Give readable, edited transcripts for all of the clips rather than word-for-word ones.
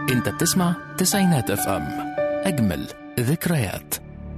انت بتسمع تسعينات اف ام، اجمل ذكريات.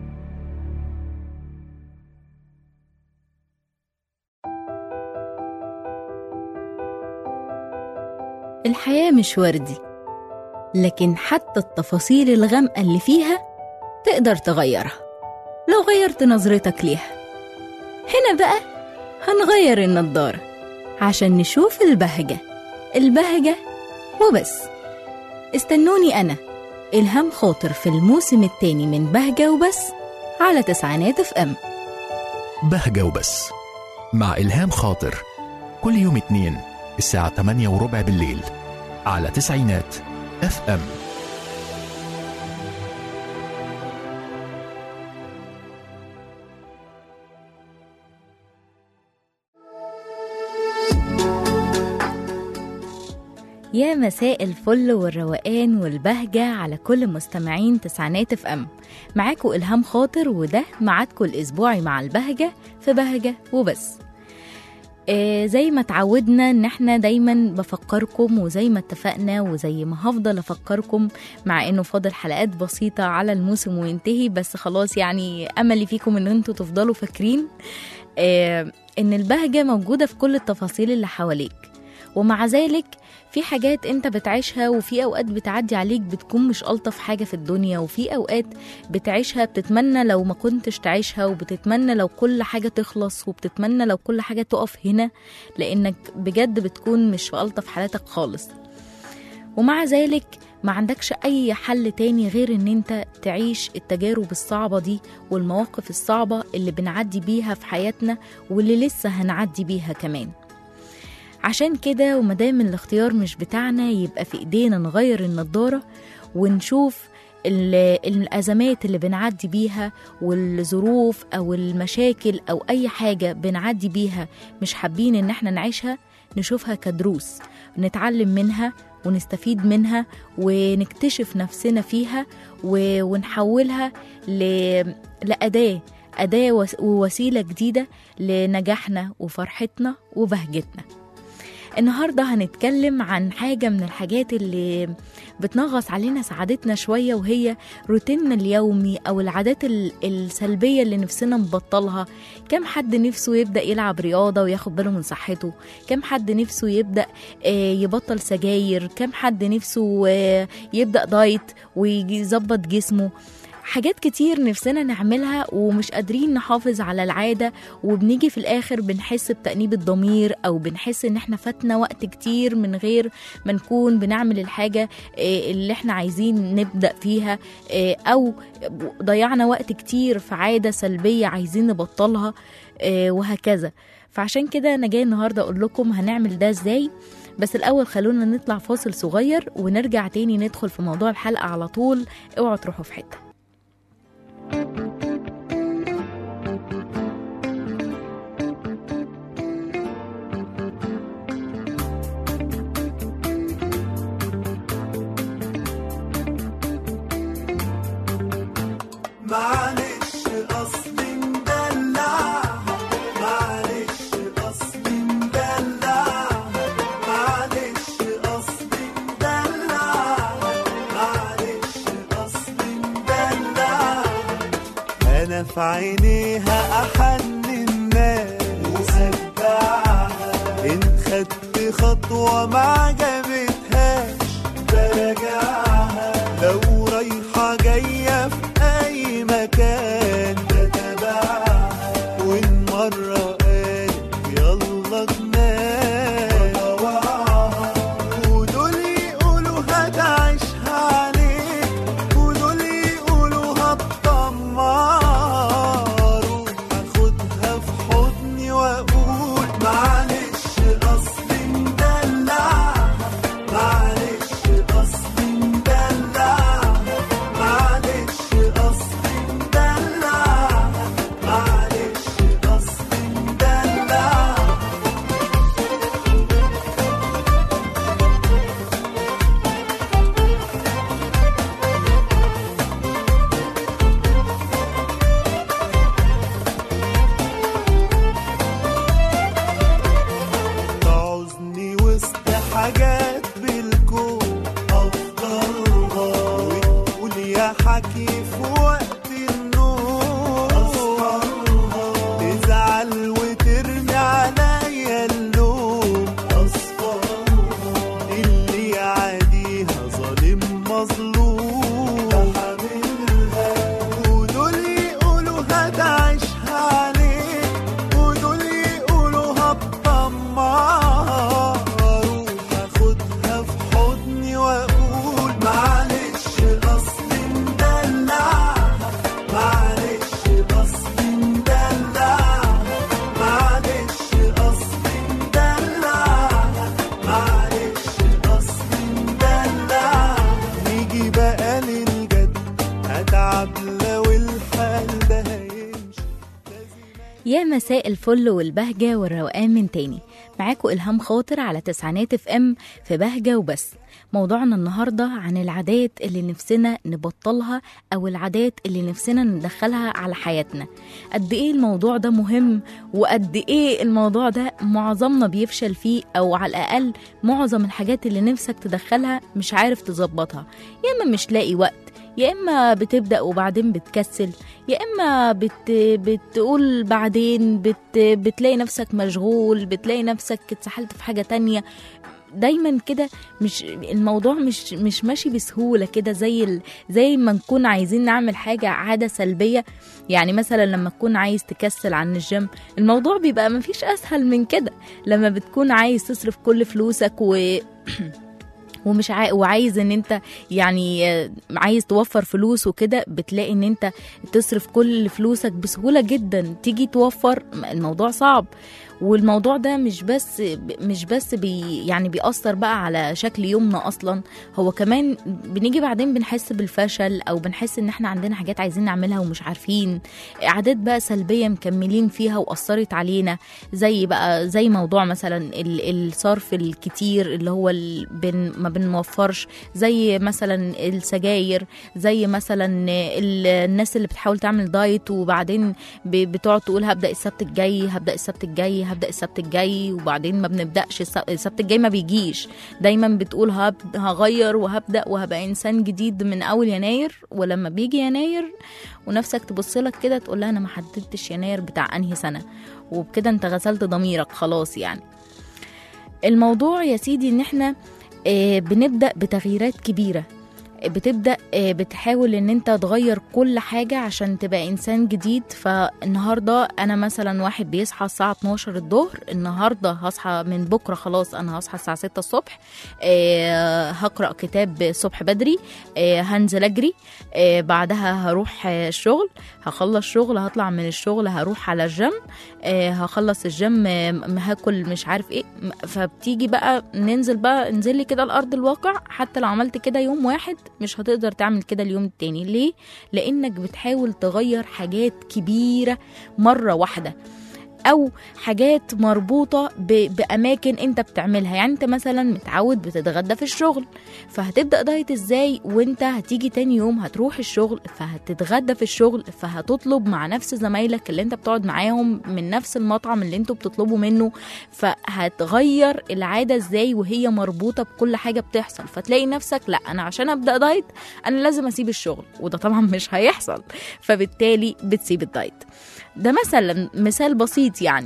الحياة مش وردي، لكن حتى التفاصيل الغامقة اللي فيها تقدر تغيرها لو غيرت نظرتك ليها. هنا بقى هنغير النضارة عشان نشوف البهجة وبس. استنوني أنا إلهام خاطر في الموسم الثاني من بهجة وبس على تسعينات اف ام. بهجة وبس مع إلهام خاطر، كل يوم اثنين الساعة 8:15 بالليل على تسعينات اف ام. يا مساء الفل والروقان والبهجة على كل مستمعين تسعينات اف ام. معاكم إلهام خاطر، وده معادكم الأسبوعي مع البهجة في بهجة وبس. زي ما تعودنا ان احنا دايما بفكركم، وزي ما اتفقنا وزي ما هفضل افكركم، مع انه فاضل حلقات بسيطة على الموسم وينتهي، بس خلاص يعني املي فيكم ان انتوا تفضلوا فاكرين ان البهجة موجودة في كل التفاصيل اللي حواليك. ومع ذلك في حاجات انت بتعيشها، وفي اوقات بتعدي عليك بتكون مش ألطف حاجة في الدنيا، وفي اوقات بتعيشها بتتمنى لو ما كنتش تعيشها، وبتتمنى لو كل حاجة تخلص، وبتتمنى لو كل حاجة تقف هنا، لانك بجد بتكون مش في ألطف حالاتك خالص. ومع ذلك ما عندكش اي حل تاني غير ان انت تعيش التجارب الصعبة دي والمواقف الصعبة اللي بنعدي بيها في حياتنا، واللي لسه هنعدي بيها كمان. عشان كده ومدام الاختيار مش بتاعنا، يبقى في ايدينا نغير النضارة ونشوف الأزمات اللي بنعدي بيها، والظروف أو المشاكل أو أي حاجة بنعدي بيها مش حابين إن احنا نعيشها، نشوفها كدروس نتعلم منها ونستفيد منها ونكتشف نفسنا فيها، ونحولها لأداة ووسيلة جديدة لنجاحنا وفرحتنا وبهجتنا. النهاردة هنتكلم عن حاجة من الحاجات اللي بتنغص علينا سعادتنا شوية، وهي روتيننا اليومي أو العادات السلبية اللي نفسنا نبطلها. كم حد نفسه يبدأ يلعب رياضة وياخد باله من صحته؟ كم حد نفسه يبدأ يبطل سجاير؟ كم حد نفسه يبدأ دايت ويظبط جسمه؟ حاجات كتير نفسنا نعملها ومش قادرين نحافظ على العادة، وبنيجي في الآخر بنحس بتأنيب الضمير، أو بنحس إن احنا فاتنا وقت كتير من غير ما نكون بنعمل الحاجة اللي احنا عايزين نبدأ فيها، أو ضيعنا وقت كتير في عادة سلبية عايزين نبطلها، وهكذا. فعشان كده أنا جاي النهاردة أقول لكم هنعمل ده إزاي. بس الأول خلونا نطلع فاصل صغير ونرجع تاني ندخل في موضوع الحلقة على طول. اوعوا تروحوا في حتة. معلش قصدي مدلع، معلش قصدي مدلع، معلش قصدي مدلع، معلش قصدي مدلع. أنا في عينيها أحن الناس وأتبعها، إن خدت خطوة ما عجبتهاش برجعها، لو رايحة جاية في أي مكان بتابعها، وإن مرة قالت يلا جنان بطوعها، ودول يقولوا هتعيشها عليك، ودول يقولوا هتطمع، روح أخدها في حضني وأقول معلش قصدي مدلع، معلش قصدي مدلع. يا مساء الفل والبهجة والروقان من تاني، معاكم إلهام خاطر على تسعينات اف ام في بهجة وبس. موضوعنا النهاردة عن العادات اللي نفسنا نبطلها أو العادات اللي نفسنا ندخلها على حياتنا. قد إيه الموضوع ده مهم، وقد إيه الموضوع ده معظمنا بيفشل فيه، أو على الأقل معظم الحاجات اللي نفسك تدخلها مش عارف تظبطها، يا إما مش لاقي وقت، يا إما بتبدأ وبعدين بتكسل، يا إما بتقول بعدين بتلاقي نفسك مشغول، بتلاقي نفسك اتسحلت في حاجة تانية. دايما كده مش الموضوع مش ماشي بسهولة كده، زي ما نكون عايزين نعمل حاجة عادة سلبية. يعني مثلا لما تكون عايز تكسل عن الجيم، الموضوع بيبقى مفيش أسهل من كده. لما بتكون عايز تصرف كل فلوسك وعايز ان انت يعني عايز توفر فلوس وكده، بتلاقي ان انت تصرف كل فلوسك بسهولة جدا، تيجي توفر الموضوع صعب. والموضوع ده مش بس يعني بيأثر بقى على شكل يومنا اصلا، هو كمان بنيجي بعدين بنحس بالفشل، او بنحس ان احنا عندنا حاجات عايزين نعملها ومش عارفين، عادات بقى سلبية مكملين فيها وأثرت علينا، زي موضوع مثلا الصرف الكتير اللي هو ما بنوفرش، زي مثلا السجاير، زي مثلا الناس اللي بتحاول تعمل دايت وبعدين بتقعد تقول هبدأ السبت الجاي، وبعدين ما بنبدأش. السبت الجاي ما بيجيش، دايما بتقول هغير وهبدأ وهبقى إنسان جديد من أول يناير، ولما بيجي يناير ونفسك تبصلك كده تقول لها أنا ما حددتش يناير بتاع أنهي سنة، وبكده انت غسلت ضميرك خلاص. يعني الموضوع يا سيدي ان احنا بنبدأ بتغييرات كبيرة، بتبدأ بتحاول ان انت تغير كل حاجة عشان تبقى انسان جديد. فالنهاردة انا مثلا واحد بيصحى الساعة 12 الظهر، النهاردة هصحى من بكرة خلاص انا هصحى الساعة 6 الصبح، هقرأ كتاب الصبح بدري، هنزل اجري، بعدها هروح الشغل، هخلص شغل، هطلع من الشغل هروح على الجيم، هخلص الجيم هاكل مش عارف ايه. فبتيجي بقى انزل لي كده الارض الواقع. حتى لو عملت كده يوم واحد مش هتقدر تعمل كده اليوم التاني. ليه؟ لانك بتحاول تغير حاجات كبيرة مرة واحدة، او حاجات مربوطة باماكن انت بتعملها. يعني انت مثلا متعود بتتغدى في الشغل، فهتبدأ دايت ازاي وانت هتيجي تاني يوم هتروح الشغل، فهتتغدى في الشغل، فهتطلب مع نفس زمايلك اللي انت بتقعد معاهم من نفس المطعم اللي انتوا بتطلبوا منه، فهتغير العادة ازاي وهي مربوطة بكل حاجة بتحصل. فتلاقي نفسك لا، انا عشان ابدأ دايت انا لازم اسيب الشغل، وده طبعا مش هيحصل، فبالتالي بتسيب الدايت. ده مثال بسيط. يعني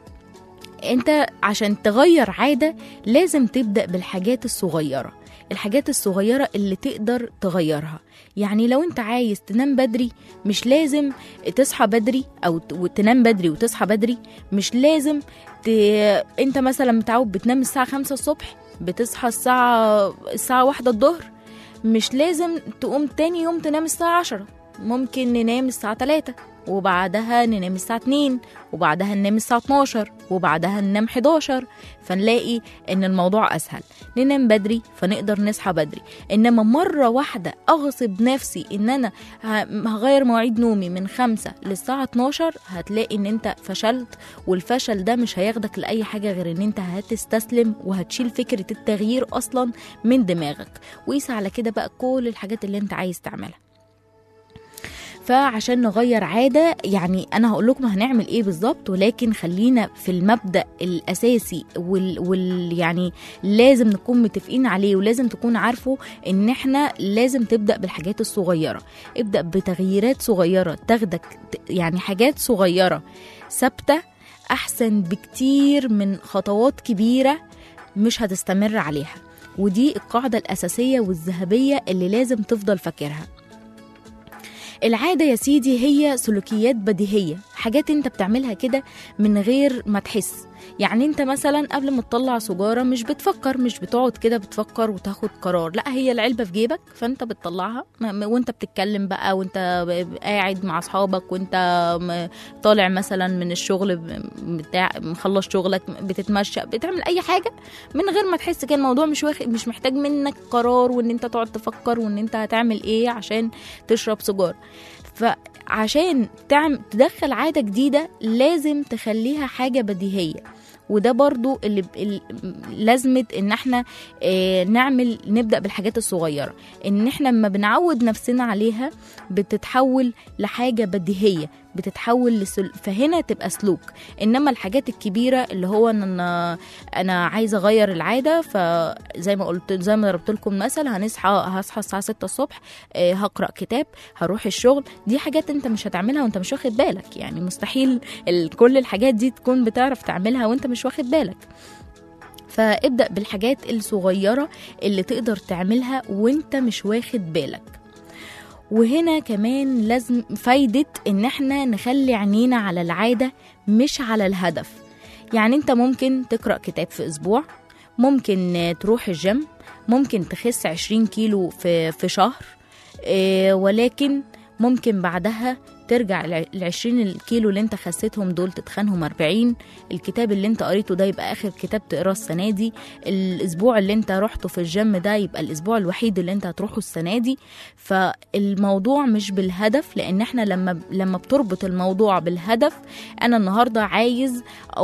انت عشان تغير عادة لازم تبدأ بالحاجات الصغيرة، الحاجات الصغيرة اللي تقدر تغيرها. يعني لو انت عايز تنام بدري، مش لازم تصحى بدري، او تنام بدري وتصحى بدري. مش لازم انت مثلا متعود بتنام الساعة 5 الصبح، بتصحى الساعة 1 الظهر، مش لازم تقوم تاني يوم تنام الساعة 10. ممكن ننام الساعة 3 وبعدها ننام الساعة 2 وبعدها ننام الساعة 12 وبعدها ننام 11. فنلاقي ان الموضوع اسهل، ننام بدري فنقدر نصحى بدري. انما مرة واحدة اغصب نفسي ان انا هغير مواعيد نومي من 5 للساعة 12، هتلاقي ان انت فشلت، والفشل ده مش هياخدك لأي حاجة غير ان انت هتستسلم وهتشيل فكرة التغيير اصلا من دماغك. وقيس على كده بقى كل الحاجات اللي انت عايز تعملها. فعشان نغير عادة، يعني أنا هقول لكم هنعمل إيه بالظبط، ولكن خلينا في المبدأ الأساسي يعني لازم نكون متفقين عليه، ولازم تكون عارفه إن إحنا لازم تبدأ بالحاجات الصغيرة. ابدأ بتغييرات صغيرة تاخدك، يعني حاجات صغيرة ثابتة أحسن بكتير من خطوات كبيرة مش هتستمر عليها. ودي القاعدة الأساسية والذهبية اللي لازم تفضل فاكرها. العادة يا سيدي هي سلوكيات بديهية، حاجات انت بتعملها كده من غير ما تحس. يعني انت مثلا قبل ما تطلع سجارة مش بتفكر، مش بتقعد كده بتفكر وتاخد قرار، لا، هي العلبة في جيبك فانت بتطلعها وانت بتتكلم بقى، وانت قاعد مع اصحابك، وانت طالع مثلا من الشغل مخلص شغلك، بتتمشى، بتعمل اي حاجة من غير ما تحس. كان الموضوع مش محتاج منك قرار وان انت تقعد تفكر وان انت هتعمل ايه عشان تشرب سجارة. فعشان تدخل عادة جديدة لازم تخليها حاجة بديهية. وده برضو اللي لازمة ان احنا نبدأ بالحاجات الصغيرة، ان احنا لما بنعود نفسنا عليها بتتحول لحاجة بديهية، بتتحول فهنا تبقى سلوك. انما الحاجات الكبيرة اللي هو ان انا عايزة اغير العادة، فزي ما قلت، زي ما ضربت لكم مثل، هصحى الساعة 6 الصبح، هقرأ كتاب، هروح الشغل، دي حاجات انت مش هتعملها وانت مش واخد بالك. يعني مستحيل كل الحاجات دي تكون بتعرف تعملها وانت مش واخد بالك. فابدأ بالحاجات الصغيرة اللي تقدر تعملها وانت مش واخد بالك. وهنا كمان لازم فايدة ان احنا نخلي عينينا على العادة مش على الهدف. يعني انت ممكن تقرأ كتاب في اسبوع، ممكن تروح الجيم، ممكن تخس 20 كيلو في شهر، ولكن ممكن بعدها ترجع ال20 الكيلو اللي انت خسيتهم دول تتخنهم 40. الكتاب اللي انت قريته ده يبقى اخر كتاب تقراه السنة دي. الاسبوع اللي انت رحته في الجيم ده يبقى الاسبوع الوحيد اللي انت هتروحه السنة دي. فالموضوع مش بالهدف، لان احنا لما بتربط الموضوع بالهدف، انا النهاردة عايز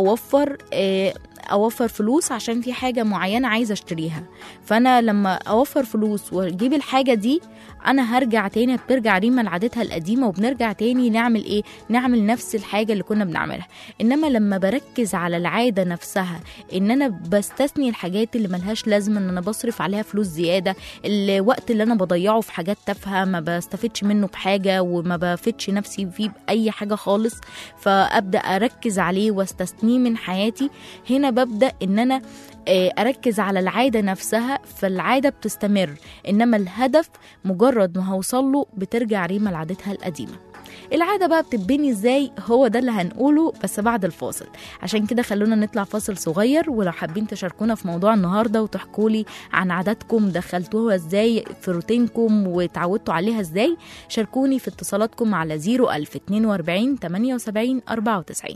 اوفر فلوس عشان في حاجة معينة عايزة اشتريها، فانا لما اوفر فلوس واجيب الحاجة دي انا هرجع تاني، بترجع ريما لعادتها القديمة وبنرجع تاني نعمل ايه؟ نعمل نفس الحاجة اللي كنا بنعملها. انما لما بركز على العادة نفسها، ان انا بستثني الحاجات اللي ملهاش لازمة، ان انا بصرف عليها فلوس زيادة، الوقت اللي انا بضيعه في حاجات تافهة ما بستفدش منه بحاجة وما بفدش نفسي فيه بأي حاجة خالص، فأبدأ أركز عليه واستثنيه من حياتي. هنا ببدأ ان انا أركز على العادة نفسها، فالعادة بتستمر. إنما الهدف مجرد ما هوصله بترجع ريما لعادتها القديمة. العادة بقى بتبني ازاي؟ هو ده اللي هنقوله بس بعد الفاصل. عشان كده خلونا نطلع فاصل صغير، ولو حابين تشاركونا في موضوع النهاردة وتحكولي عن عاداتكم دخلتوها ازاي في روتينكم وتعودتوا عليها ازاي، شاركوني في اتصالاتكم على 01042 78 94.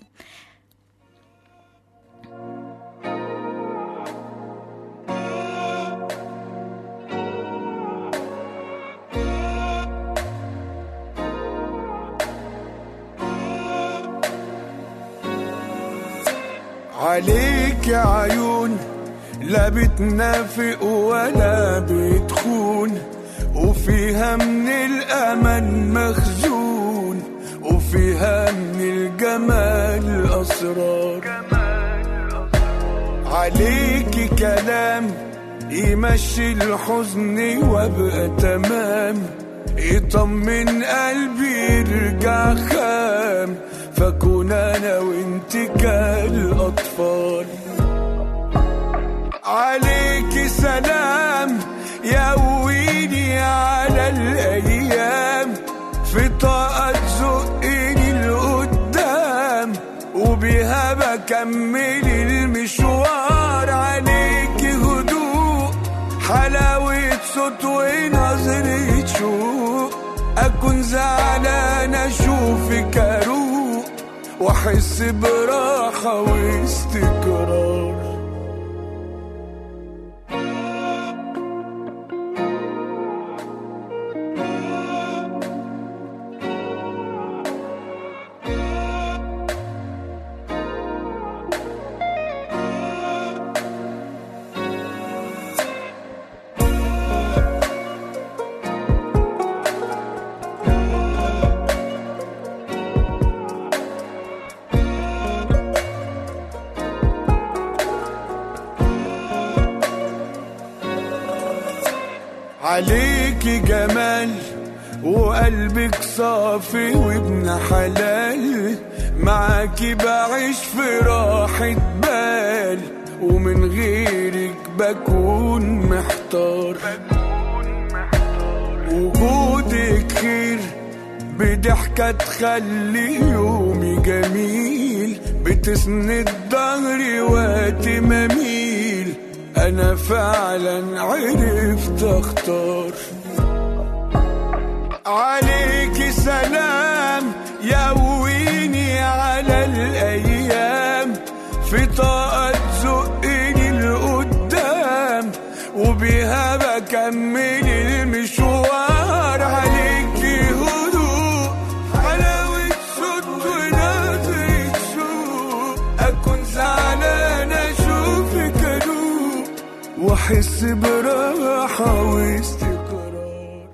عليك يا عيون لا بتنافق ولا بتخون، وفيها من الأمل مخزون، وفيها من الجمال أسرار. عليك كلام يمشي الحزن وابقى تمام، يطمن قلبي يرجع خام، فكون انا وانت كالأطفال. عليك سلام يقويني على الأيام، في طاقة تزقني لقدام، وبيها بكمل المشوار. عليك هدوء حلاوة صوت ونظرة شوق، أكون زعلان أشوفك أروق، وأحس براحة واستقرار. عليكي جمال وقلبك صافي وابن حلال، معاكي بعيش في راحة بال، ومن غيرك بكون محتار. وجودك خير بضحكة تخلي يومي جميل، بتسند ظهري وقت ما اميل، أنا فعلا عرفت أختار. عليك سلام يقويني على الأيام، في طاقة تزقني لقدام، وبيها بكمل المشوار. عليك هدوء واحس براحة واستقرار.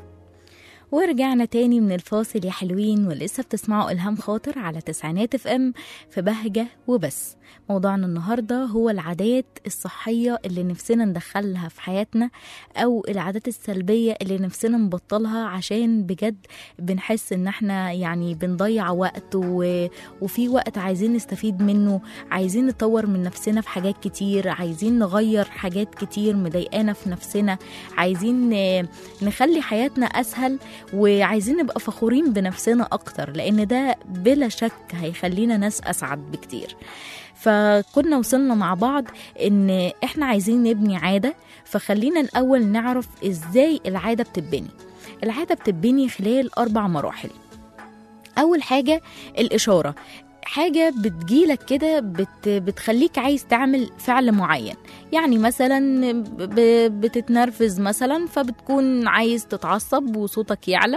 ورجعنا تاني من الفاصل يا حلوين، ولسه بتسمعوا إلهام خاطر على تسعينات اف ام في بهجة وبس. موضوعنا النهاردة هو العادات الصحية اللي نفسنا ندخلها في حياتنا، أو العادات السلبية اللي نفسنا نبطلها، عشان بجد بنحس إن احنا يعني بنضيع وقت وفي وقت عايزين نستفيد منه، عايزين نطور من نفسنا في حاجات كتير، عايزين نغير حاجات كتير مضايقانا في نفسنا، عايزين نخلي حياتنا أسهل، وعايزين نبقى فخورين بنفسنا أكتر، لأن ده بلا شك هيخلينا ناس أسعد بكتير. فكنا وصلنا مع بعض إن إحنا عايزين نبني عادة، فخلينا الأول نعرف إزاي العادة بتبني. العادة بتبني خلال 4 مراحل. أول حاجة الإشارة، حاجة بتجيلك كده بتخليك عايز تعمل فعل معين. يعني مثلا بتتنرفز مثلا، فبتكون عايز تتعصب وصوتك يعلى،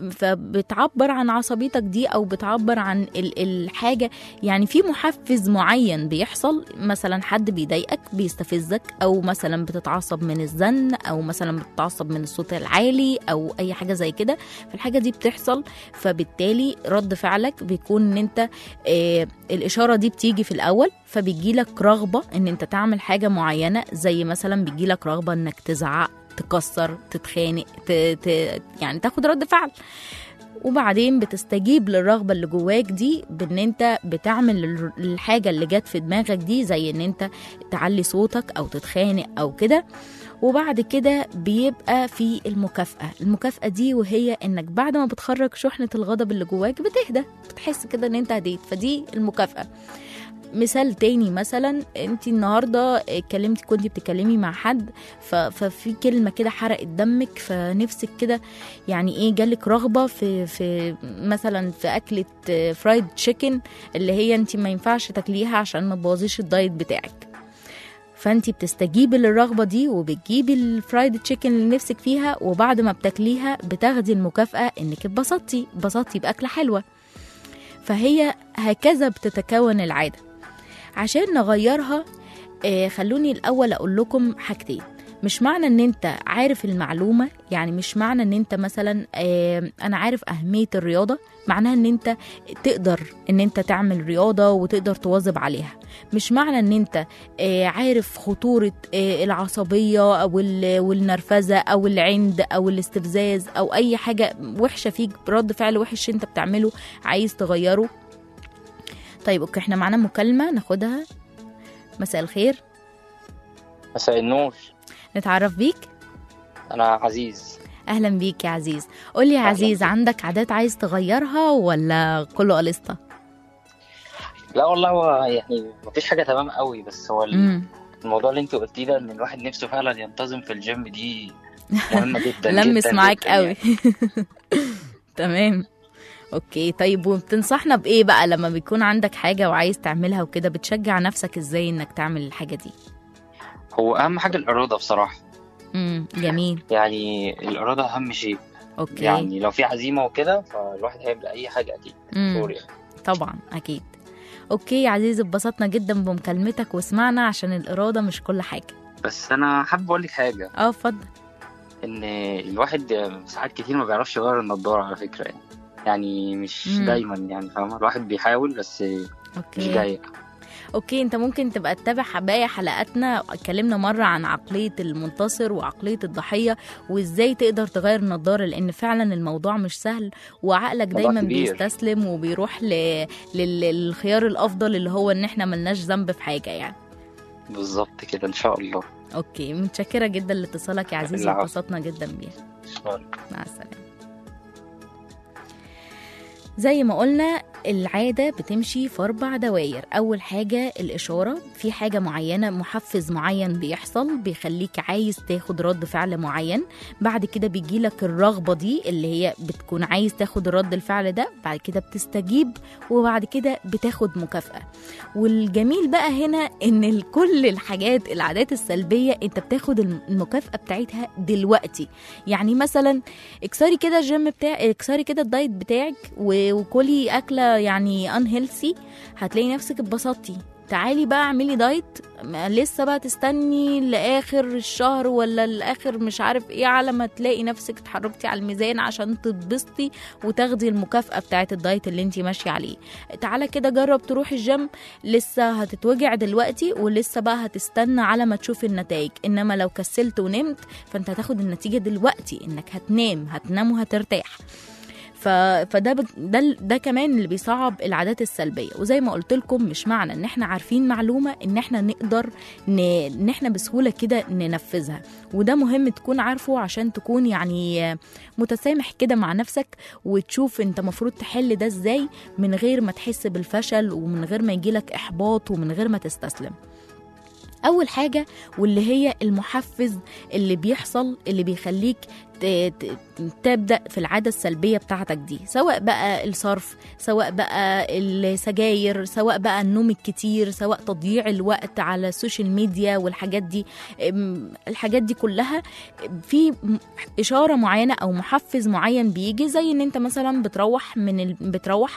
فبتعبر عن عصبيتك دي، أو بتعبر عن الحاجة. يعني في محفز معين بيحصل، مثلا حد بيضايقك بيستفزك، أو مثلا بتتعصب من الزن، أو مثلا بتتعصب من الصوت العالي، أو أي حاجة زي كده. فالحاجة دي بتحصل، فبالتالي رد فعلك بيكون ان انت الإشارة دي بتيجي في الأول، فبيجيلك رغبة ان انت تعمل حاجة معينة، زي مثلا بيجيلك رغبة انك تزعق، تكسر، تتخانق، يعني تاخد رد فعل. وبعدين بتستجيب للرغبة اللي جواك دي بان انت بتعمل الحاجة اللي جت في دماغك دي، زي ان انت تعلي صوتك او تتخانق او كده. وبعد كده بيبقى في المكافأة دي، وهي انك بعد ما بتخرج شحنة الغضب اللي جواك بتهدى، بتحس كده ان انت هديت، فدي المكافأة. مثال تاني، مثلا انت النهاردة كنتي بتتكلمي مع حد، ففي كلمة كده حرقت دمك، فنفسك كده يعني ايه، جالك رغبة في مثلا في أكلة فرايد تشيكن، اللي هي انت ما ينفعش تاكليها عشان ما تبوظيش الدايت بتاعك. فانتي بتستجيبي للرغبة دي، وبتجيبي الفرايد تشيكن اللي نفسك فيها، وبعد ما بتاكليها بتاخدي المكافأة انك اتبسطتي بأكلة حلوة. فهي هكذا بتتكون العادة. عشان نغيرها خلوني الأول أقول لكم حاجتين. مش معنى ان انت عارف المعلومة، يعني مش معنى ان انت مثلا انا عارف اهمية الرياضة معناها ان انت تقدر ان انت تعمل رياضة وتقدر تواظب عليها. مش معنى ان انت عارف خطورة العصبية او والنرفزة او العند او الاستفزاز او اي حاجة وحشة فيك، رد فعل وحش انت بتعمله عايز تغيره. طيب اوكي، احنا معنا مكالمة ناخدها. مساء الخير. مساء النور. نتعرف بيك؟ أنا عزيز. أهلا بيك يا عزيز. قولي يا عزيز، عندك عادات عايز تغيرها ولا كله قلصة؟ لا والله، هو يعني مفيش حاجة تمام قوي، بس هو الموضوع اللي انت قلتيه ده، ان الواحد نفسه فعلا ينتظم في الجيم، دي مهمة جدا. لمس جدا معاك جدا قوي. تمام اوكي. طيب وبتنصحنا بايه بقى لما بيكون عندك حاجة وعايز تعملها وكده؟ بتشجع نفسك ازاي انك تعمل الحاجة دي؟ هو اهم حاجة الإرادة بصراحة. جميل. يعني الإرادة اهم شيء. اوكي. يعني لو في عزيمة وكده، فالواحد هيعمل اي حاجة اكيد. سوري. طبعا اكيد. اوكي يا عزيز، اتبسطنا جدا بمكالمتك وسمعنا، عشان الإرادة مش كل حاجة. بس انا حابب اقول لك حاجة. اتفضل. ان الواحد ساعات كتير ما بيعرفش يغير النضارة على فكرة، يعني مش دايما، يعني فاهمة، الواحد بيحاول بس مش جاي. اوكي، انت ممكن تبقى تتابع باقي حلقاتنا. اتكلمنا مرة عن عقلية المنتصر وعقلية الضحية، وازاي تقدر تغير النضارة، لان فعلا الموضوع مش سهل، وعقلك دايما بيستسلم وبيروح للخيار الافضل، اللي هو ان احنا ملناش ذنب في حاجة يعني. بالظبط كده، ان شاء الله. اوكي، متشكرة جدا لاتصالك يا عزيزي، اتبسطنا جدا بيها. مع السلامة. زي ما قلنا العادة بتمشي في 4 دواير. أول حاجة الإشارة، في حاجة معينة، محفز معين بيحصل بيخليك عايز تاخد رد فعل معين. بعد كده بيجيلك الرغبة دي اللي هي بتكون عايز تاخد رد الفعل ده، بعد كده بتستجيب، وبعد كده بتاخد مكافأة. والجميل بقى هنا إن كل الحاجات العادات السلبية أنت بتاخد المكافأة بتاعتها دلوقتي. يعني مثلا اكسري كده الجيم بتاعك، اكسري كده الدايت بتاعك، وكلي أكلة يعني unhealthy، هتلاقي نفسك اتبسطتي. تعالي بقى اعملي دايت، لسه بقى تستني لاخر الشهر ولا لاخر مش عارف ايه على ما تلاقي نفسك اتحركتي على الميزان عشان تتبسطي وتاخدي المكافأة بتاعه الدايت اللي انتي ماشية عليه. تعالى كده جرب تروحي الجيم، لسه هتتوجع دلوقتي ولسه بقى هتستنى على ما تشوفي النتائج. انما لو كسلت ونمت فانت هتاخد النتيجة دلوقتي، انك هتنام وهترتاح. ده كمان اللي بيصعب العادات السلبيه. وزي ما قلت لكم مش معنى ان احنا عارفين معلومه ان احنا نقدر ان احنا بسهوله كده ننفذها، وده مهم تكون عارفه عشان تكون يعني متسامح كده مع نفسك وتشوف انت مفروض تحل ده ازاي من غير ما تحس بالفشل ومن غير ما يجيلك احباط ومن غير ما تستسلم. أول حاجة واللي هي المحفز اللي بيحصل اللي بيخليك تبدأ في العادة السلبية بتاعتك دي، سواء بقى الصرف، سواء بقى السجاير، سواء بقى النوم الكتير، سواء تضييع الوقت على السوشيال ميديا والحاجات دي. الحاجات دي كلها في إشارة معينة أو محفز معين بيجي، زي إن أنت مثلا بتروح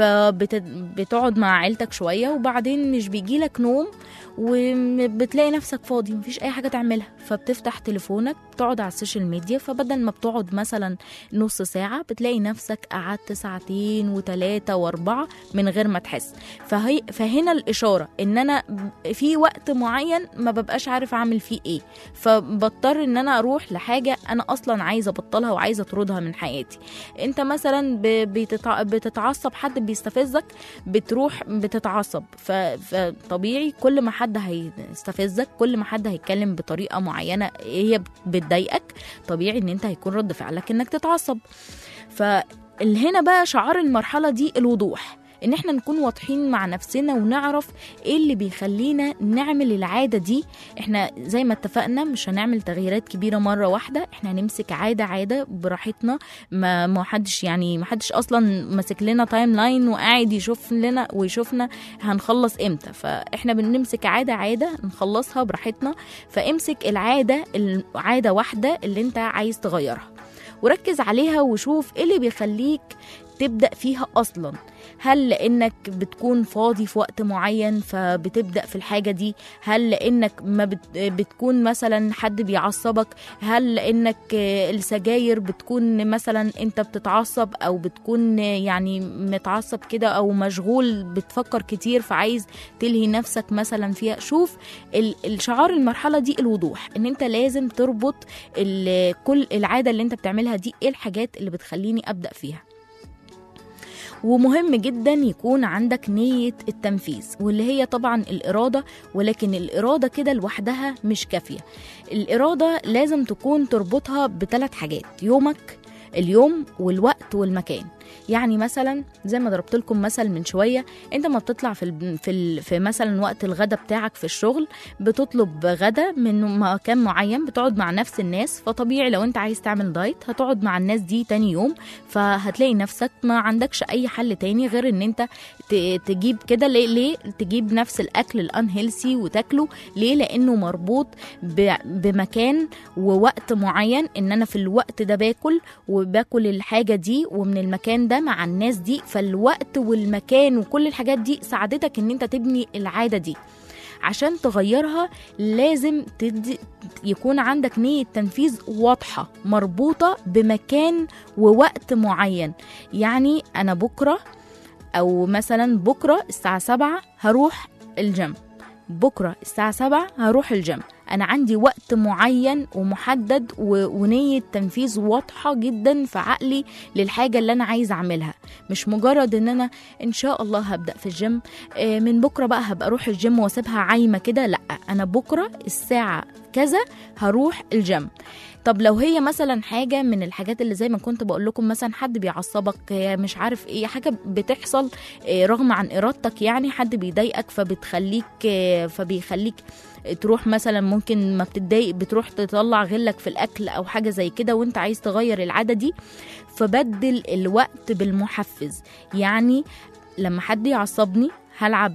فبتقعد مع عيلتك شوية وبعدين مش بيجيلك نوم وبتلاقي نفسك فاضي مفيش أي حاجة تعملها، فبتفتح تليفونك تقعد على السوشيال ميديا، فبدل ما بتقعد مثلا نص ساعة بتلاقي نفسك قعدت 2 و3 و4 من غير ما تحس. فهنا الإشارة إن أنا في وقت معين ما ببقاش عارف أعمل فيه إيه، فبضطر إن أنا أروح لحاجة أنا أصلا عايزة أبطلها وعايزة أطردها من حياتي. أنت مثلا بتتعصب، حد بيستفزك بتروح بتتعصب، فطبيعي كل ما حد هيستفزك، كل ما حد هيتكلم بطريقة معينة هي بتضايقك، طبيعي ان انت هيكون رد فعلك انك تتعصب. فهنا بقى شعار المرحلة دي الوضوح، ان احنا نكون واضحين مع نفسنا ونعرف ايه اللي بيخلينا نعمل العادة دي. احنا زي ما اتفقنا مش هنعمل تغييرات كبيرة مرة واحدة، احنا هنمسك عادة براحتنا، ما حدش اصلا ماسك لنا تايم لاين وقاعد يشوفنا هنخلص امتى. فاحنا بنمسك عادة نخلصها براحتنا. فامسك عادة واحدة اللي انت عايز تغيرها وركز عليها وشوف ايه اللي بيخليك تبدأ فيها أصلا. هل لأنك بتكون فاضي في وقت معين فبتبدأ في الحاجة دي؟ هل لأنك ما بتكون مثلا حد بيعصبك؟ هل لأنك السجاير بتكون مثلا أنت بتتعصب أو بتكون يعني متعصب كده أو مشغول بتفكر كتير فعايز تلهي نفسك مثلا فيها؟ شوف الشعار المرحلة دي الوضوح، ان انت لازم تربط كل العادة اللي انت بتعملها دي ايه الحاجات اللي بتخليني أبدأ فيها. ومهم جدا يكون عندك نية التنفيذ واللي هي طبعا الإرادة، ولكن الإرادة كده لوحدها مش كافية. الإرادة لازم تكون تربطها ب3 حاجات: يومك، اليوم، والوقت، والمكان. يعني مثلا زي ما ضربت لكم مثل من شويه، انت ما بتطلع في مثلا وقت الغدا بتاعك في الشغل بتطلب غدا من مكان معين، بتقعد مع نفس الناس، فطبيعي لو انت عايز تعمل دايت هتقعد مع الناس دي تاني يوم، فهتلاقي نفسك ما عندكش اي حل تاني غير ان انت تجيب كده. ليه تجيب نفس الاكل الانهيلسي وتاكله؟ ليه؟ لانه مربوط بمكان ووقت معين، ان انا في الوقت ده باكل الحاجه دي ومن المكان ده مع الناس دي. فالوقت والمكان وكل الحاجات دي ساعدتك ان انت تبني العادة دي. عشان تغيرها لازم يكون عندك نية تنفيذ واضحة مربوطة بمكان ووقت معين. يعني أنا بكرة أو مثلا بكرة الساعة 7 هروح الجيم، بكرة الساعة 7 هروح الجيم. أنا عندي وقت معين ومحدد ونية تنفيذ واضحة جدا في عقلي للحاجة اللي أنا عايز أعملها، مش مجرد إن أنا إن شاء الله هبدأ في الجيم من بكرة بقى هبقى أروح الجيم واسيبها عايمة كده. لأ، أنا بكرة الساعة كذا هروح الجيم. طب لو هي مثلا حاجة من الحاجات اللي زي ما كنت بقول لكم، مثلا حد بيعصبك، مش عارف ايه، حاجة بتحصل رغم عن إرادتك، يعني حد بيضايقك فبيخليك تروح مثلا، ممكن ما بتتضايق بتروح تطلع غلك في الأكل أو حاجة زي كده وانت عايز تغير العادة دي. فبدل الوقت بالمحفز. يعني لما حد يعصبني هلعب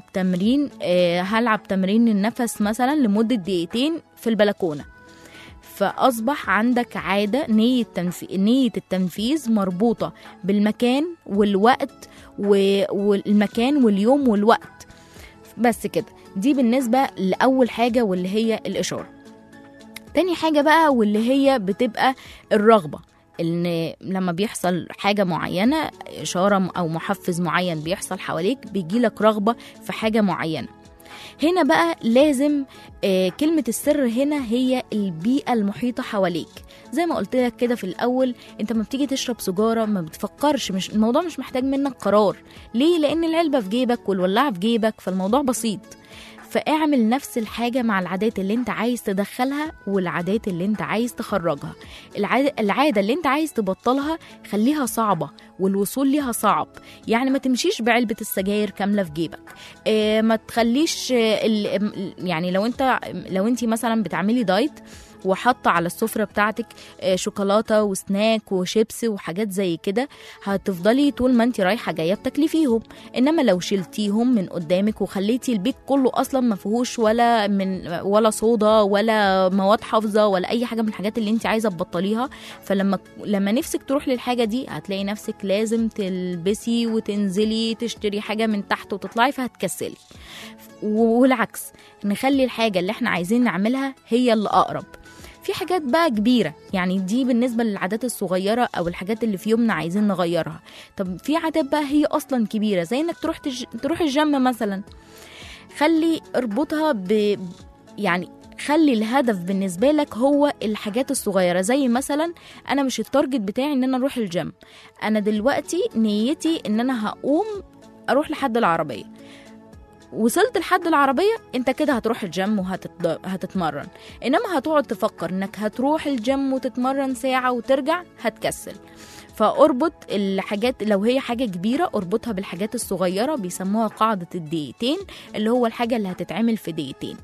تمرين النفس مثلا لمدة 2 دقيقة في البلكونة. فأصبح عندك عادة، نية التنفيذ مربوطة بالمكان والوقت والمكان واليوم والوقت. بس كده. دي بالنسبة لأول حاجة واللي هي الإشارة. تاني حاجة بقى واللي هي بتبقى الرغبة، ان لما بيحصل حاجة معينة، إشارة أو محفز معين بيحصل حواليك، بيجيلك رغبة في حاجة معينة. هنا بقى لازم كلمة السر هنا هي البيئة المحيطة حواليك. زي ما قلت لك كده في الأول، انت ما بتيجي تشرب سجارة ما بتفكرش، مش الموضوع مش محتاج منك قرار. ليه؟ لأن العلبة في جيبك والولاعة في جيبك، فالموضوع بسيط. فاعمل نفس الحاجة مع العادات اللي انت عايز تدخلها والعادات اللي انت عايز تخرجها. العادة اللي انت عايز تبطلها خليها صعبة والوصول ليها صعب. يعني ما تمشيش بعلبة السجاير كاملة في جيبك، ما تخليش يعني لو انت مثلا بتعملي دايت وحاطه على السفرة بتاعتك شوكولاتة وسناك وشيبس وحاجات زي كده، هتفضلي طول ما انت رايحة جاية بتاكلي فيهم. انما لو شلتيهم من قدامك وخليتي البيت كله اصلا ما فيهوش ولا صودا ولا مواد حافظة ولا اي حاجة من الحاجات اللي انت عايزة تبطليها، فلما نفسك تروح للحاجة دي هتلاقي نفسك لازم تلبسي وتنزلي تشتري حاجة من تحت وتطلعي، فهتكسلي. والعكس، نخلي الحاجة اللي احنا عايزين نعملها هي اللي اقرب. في حاجات بقى كبيرة، يعني دي بالنسبة للعادات الصغيرة أو الحاجات اللي في يومنا عايزين نغيرها. طب في عادات بقى هي أصلا كبيرة، زي إنك تروح الجيم مثلا. اربطها يعني خلي الهدف بالنسبة لك هو الحاجات الصغيرة. زي مثلا أنا مش التارجت بتاعي إن أنا أروح الجيم، أنا دلوقتي نيتي إن أنا هقوم أروح لحد العربية. وصلت لحد العربية، انت كده هتروح الجيم وهتتمرن. انما هتقعد تفكر انك هتروح الجيم وتتمرن ساعة وترجع، هتكسل. فاربط الحاجات، لو هي حاجة كبيرة اربطها بالحاجات الصغيرة، بيسموها قاعدة الدقيقتين، اللي هو الحاجة اللي هتتعمل في دقيقتين.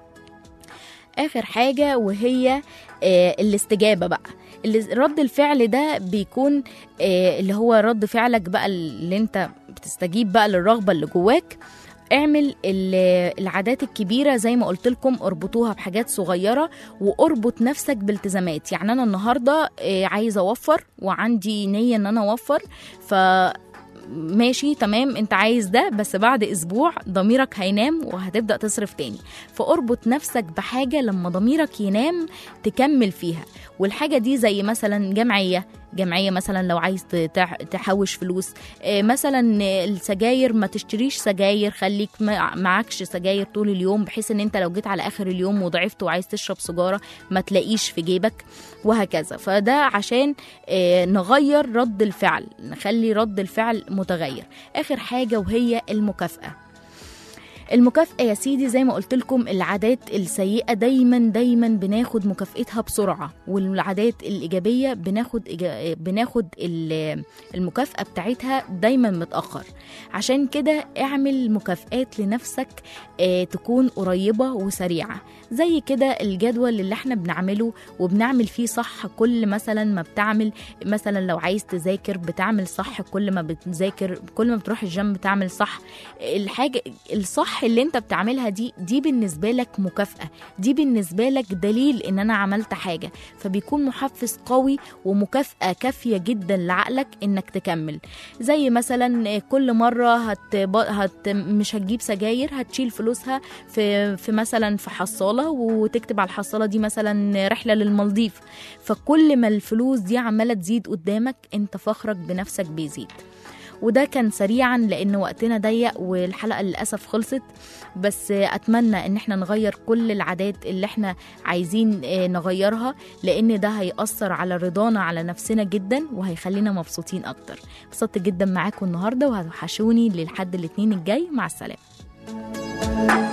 اخر حاجة وهي الاستجابة بقى. رد الفعل ده بيكون اللي هو رد فعلك بقى اللي انت بتستجيب بقى للرغبة اللي جواك. اعمل العادات الكبيرة زي ما قلت لكم، اربطوها بحاجات صغيرة، واربط نفسك بالتزامات. يعني انا النهاردة عايزة اوفر وعندي نية ان انا اوفر، ماشي تمام، انت عايز ده، بس بعد اسبوع ضميرك هينام وهتبدأ تصرف تاني. فاربط نفسك بحاجة لما ضميرك ينام تكمل فيها. والحاجة دي زي مثلا جمعية مثلا لو عايز تحوش فلوس. مثلا السجاير، ما تشتريش سجاير، خليك معكش سجاير طول اليوم، بحيث ان انت لو جيت على اخر اليوم وضعفت وعايز تشرب سجارة ما تلاقيش في جيبك، وهكذا. فده عشان نغير رد الفعل، نخلي رد الفعل متغير. اخر حاجة وهي المكافأة يا سيدي. زي ما قلت لكم، العادات السيئة دايما بناخد مكافأتها بسرعة، والعادات الإيجابية بناخد المكافأة بتاعتها دايما متأخر. عشان كده اعمل مكافآت لنفسك تكون قريبة وسريعة. زي كده الجدول اللي احنا بنعمله وبنعمل فيه صح. كل مثلا ما بتعمل، مثلا لو عايز تذاكر بتعمل صح، كل ما بتذاكر، كل ما بتروح الجيم بتعمل صح. الحاجة الصح اللي انت بتعملها دي بالنسبة لك مكافأة، دي بالنسبة لك دليل ان انا عملت حاجة، فبيكون محفز قوي ومكافأة كافية جدا لعقلك انك تكمل. زي مثلا كل مرة مش هتجيب سجاير، هتشيل فلوسها في مثلا في حصالة، وتكتب على الحصالة دي مثلا رحلة للمالديف. فكل ما الفلوس دي عمالة تزيد قدامك، انت فخرك بنفسك بيزيد. وده كان سريعا لان وقتنا ضيق والحلقة للأسف خلصت. بس اتمنى ان احنا نغير كل العادات اللي احنا عايزين نغيرها، لان ده هيأثر على رضانا على نفسنا جدا وهيخلينا مبسوطين اكتر. انبسطت جدا معاكم النهاردة، وهتوحشوني للحد الاثنين الجاي. مع السلامة.